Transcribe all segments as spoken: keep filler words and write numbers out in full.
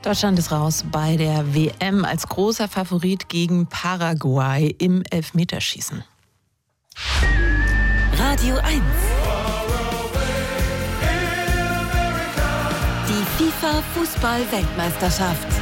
Deutschland ist raus bei der W M als großer Favorit gegen Paraguay im Elfmeterschießen. Radio eins. Die FIFA-Fußball-Weltmeisterschaft.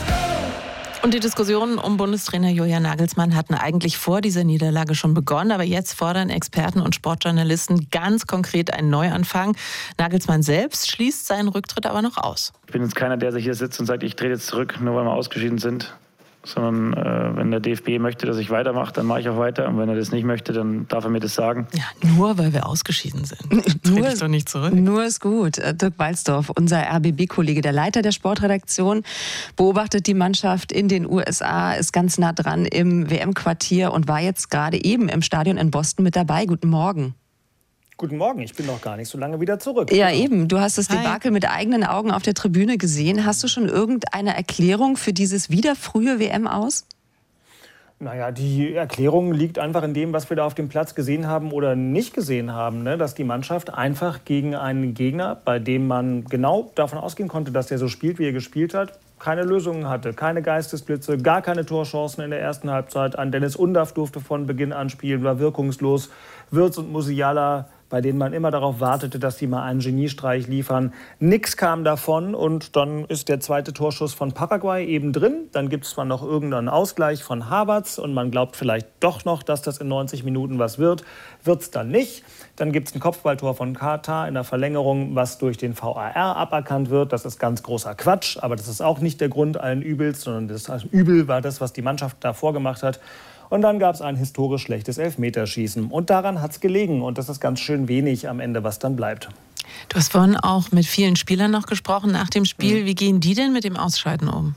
Und die Diskussionen um Bundestrainer Julian Nagelsmann hatten eigentlich vor dieser Niederlage schon begonnen. Aber jetzt fordern Experten und Sportjournalisten ganz konkret einen Neuanfang. Nagelsmann selbst schließt seinen Rücktritt aber noch aus. Ich bin jetzt keiner, der sich hier sitzt und sagt, ich trete jetzt zurück, nur weil wir ausgeschieden sind. Sondern äh, wenn der D F B möchte, dass ich weitermache, dann mache ich auch weiter. Und wenn er das nicht möchte, dann darf er mir das sagen. Ja, nur weil wir ausgeschieden sind. Trete ich doch nicht zurück. Nur ist gut. Dirk Walzdorf, unser R B B-Kollege, der Leiter der Sportredaktion, beobachtet die Mannschaft in den U S A, ist ganz nah dran im W M-Quartier und war jetzt gerade eben im Stadion in Boston mit dabei. Guten Morgen. Guten Morgen, ich bin noch gar nicht so lange wieder zurück. Ja, eben. Du hast das Hi. Debakel mit eigenen Augen auf der Tribüne gesehen. Hast du schon irgendeine Erklärung für dieses wieder frühe W M aus? Naja, die Erklärung liegt einfach in dem, was wir da auf dem Platz gesehen haben oder nicht gesehen haben. Ne? Dass die Mannschaft einfach gegen einen Gegner, bei dem man genau davon ausgehen konnte, dass der so spielt, wie er gespielt hat, keine Lösungen hatte, keine Geistesblitze, gar keine Torchancen in der ersten Halbzeit. An Dennis Undaff durfte von Beginn an spielen, war wirkungslos. Wirtz und Musiala, bei denen man immer darauf wartete, dass die mal einen Geniestreich liefern. Nix kam davon und dann ist der zweite Torschuss von Paraguay eben drin. Dann gibt es zwar noch irgendeinen Ausgleich von Havertz und man glaubt vielleicht doch noch, dass das in neunzig Minuten was wird. Wird es dann nicht. Dann gibt es ein Kopfballtor von Katar in der Verlängerung, was durch den V A R aberkannt wird. Das ist ganz großer Quatsch, aber das ist auch nicht der Grund allen Übels, sondern das Übel war das, was die Mannschaft da vorgemacht hat. Und dann gab es ein historisch schlechtes Elfmeterschießen. Und daran hat es gelegen. Und das ist ganz schön wenig am Ende, was dann bleibt. Du hast vorhin auch mit vielen Spielern noch gesprochen nach dem Spiel. Wie gehen die denn mit dem Ausscheiden um?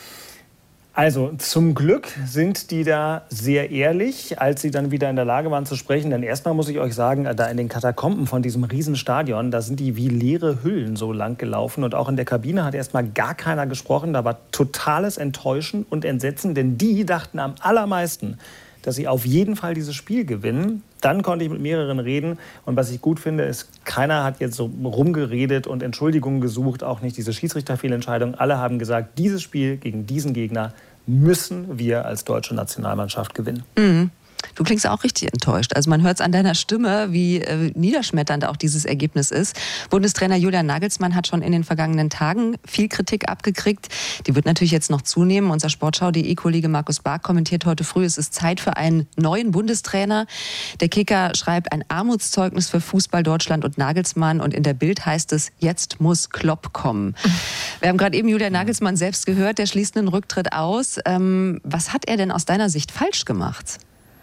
Also zum Glück sind die da sehr ehrlich, als sie dann wieder in der Lage waren zu sprechen. Denn erstmal muss ich euch sagen, da in den Katakomben von diesem Riesenstadion, da sind die wie leere Hüllen so lang gelaufen. Und auch in der Kabine hat erstmal gar keiner gesprochen. Da war totales Enttäuschen und Entsetzen, denn die dachten am allermeisten, dass sie auf jeden Fall dieses Spiel gewinnen. Dann konnte ich mit mehreren reden. Und was ich gut finde, ist, keiner hat jetzt so rumgeredet und Entschuldigungen gesucht, auch nicht diese Schiedsrichterfehlentscheidung. Alle haben gesagt, dieses Spiel gegen diesen Gegner müssen wir als deutsche Nationalmannschaft gewinnen. Mhm. Du klingst auch richtig enttäuscht. Also man hört es an deiner Stimme, wie äh, niederschmetternd auch dieses Ergebnis ist. Bundestrainer Julian Nagelsmann hat schon in den vergangenen Tagen viel Kritik abgekriegt. Die wird natürlich jetzt noch zunehmen. Unser Sportschau punkt de-Kollege Markus Bark kommentiert heute früh, es ist Zeit für einen neuen Bundestrainer. Der Kicker schreibt ein Armutszeugnis für Fußball Deutschland und Nagelsmann. Und in der Bild heißt es, jetzt muss Klopp kommen. Wir haben gerade eben Julian Nagelsmann selbst gehört, der schließt einen Rücktritt aus. Ähm, was hat er denn aus deiner Sicht falsch gemacht?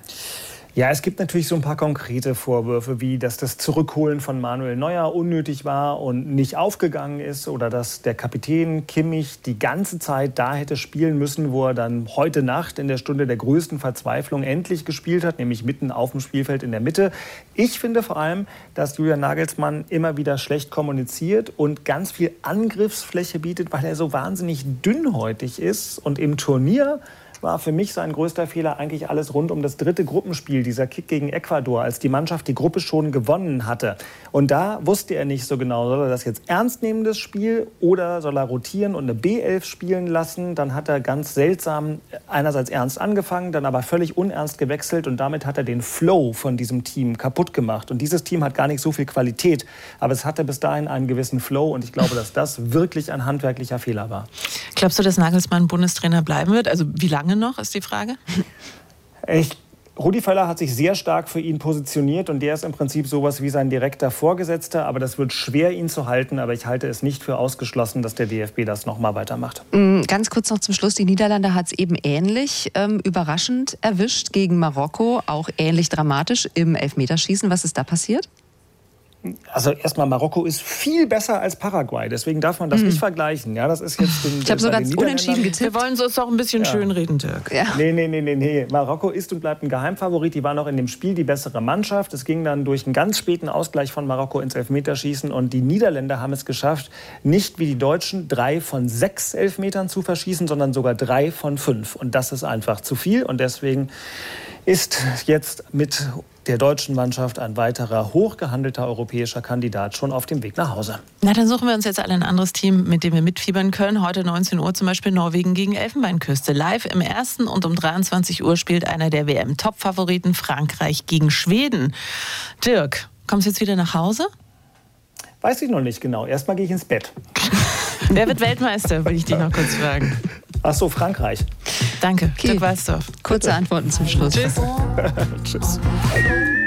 Ja, es gibt natürlich so ein paar konkrete Vorwürfe, wie dass das Zurückholen von Manuel Neuer unnötig war und nicht aufgegangen ist oder dass der Kapitän Kimmich die ganze Zeit da hätte spielen müssen, wo er dann heute Nacht in der Stunde der größten Verzweiflung endlich gespielt hat, nämlich mitten auf dem Spielfeld in der Mitte. Ich finde vor allem, dass Julian Nagelsmann immer wieder schlecht kommuniziert und ganz viel Angriffsfläche bietet, weil er so wahnsinnig dünnhäutig ist und im Turnier war für mich sein größter Fehler eigentlich alles rund um das dritte Gruppenspiel, dieser Kick gegen Ecuador, als die Mannschaft die Gruppe schon gewonnen hatte. Und da wusste er nicht so genau, soll er das jetzt ernst nehmen, das Spiel, oder soll er rotieren und eine B elf spielen lassen. Dann hat er ganz seltsam einerseits ernst angefangen, dann aber völlig unernst gewechselt und damit hat er den Flow von diesem Team kaputt gemacht. Und dieses Team hat gar nicht so viel Qualität, aber es hatte bis dahin einen gewissen Flow und ich glaube, dass das wirklich ein handwerklicher Fehler war. Glaubst du, dass Nagelsmann Bundestrainer bleiben wird? Also wie lange noch, ist die Frage? Ich, Rudi Völler hat sich sehr stark für ihn positioniert und der ist im Prinzip sowas wie sein direkter Vorgesetzter, aber das wird schwer, ihn zu halten, aber ich halte es nicht für ausgeschlossen, dass der D F B das noch mal weitermacht. Ganz kurz noch zum Schluss, die Niederlande hat es eben ähnlich ähm, überraschend erwischt gegen Marokko, auch ähnlich dramatisch im Elfmeterschießen. Was ist da passiert? Also erstmal, Marokko ist viel besser als Paraguay, deswegen darf man das hm. nicht vergleichen. Ja, das ist jetzt den, ich habe so ganz unentschieden getippt. Wir wollen es uns auch ein bisschen ja. schön reden, Dirk. Ja. Nee, nee, nee, nee, nee. Marokko ist und bleibt ein Geheimfavorit. Die waren auch in dem Spiel die bessere Mannschaft. Es ging dann durch einen ganz späten Ausgleich von Marokko ins Elfmeterschießen. Und die Niederländer haben es geschafft, nicht wie die Deutschen drei von sechs Elfmetern zu verschießen, sondern sogar drei von fünf. Und das ist einfach zu viel. Und deswegen ist jetzt mit der deutschen Mannschaft ein weiterer hochgehandelter europäischer Kandidat schon auf dem Weg nach Hause. Na, dann suchen wir uns jetzt alle ein anderes Team, mit dem wir mitfiebern können. Heute neunzehn Uhr zum Beispiel Norwegen gegen Elfenbeinküste. Live im ersten und um dreiundzwanzig Uhr spielt einer der W M-Top-Favoriten Frankreich gegen Schweden. Dirk, kommst du jetzt wieder nach Hause? Weiß ich noch nicht genau. Erstmal gehe ich ins Bett. Wer wird Weltmeister, will ich dich noch kurz fragen. Ach so, Frankreich. Danke, Okay. Dirk Walzdorf. Kurze Antworten zum Schluss. Tschüss. Tschüss.